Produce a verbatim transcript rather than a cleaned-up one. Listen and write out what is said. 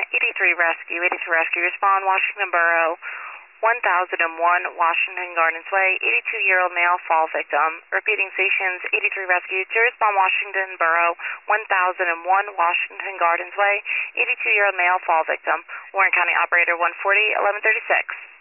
eighty-three Rescue, eighty-three Rescue, respond Washington Borough, one thousand one Washington Gardens Way, eighty-two-year-old male fall victim. Repeating stations, eighty-three Rescue to respond Washington Borough, one thousand one Washington Gardens Way, eighty-two-year-old male fall victim. Warren County Operator one forty, eleven thirty-six.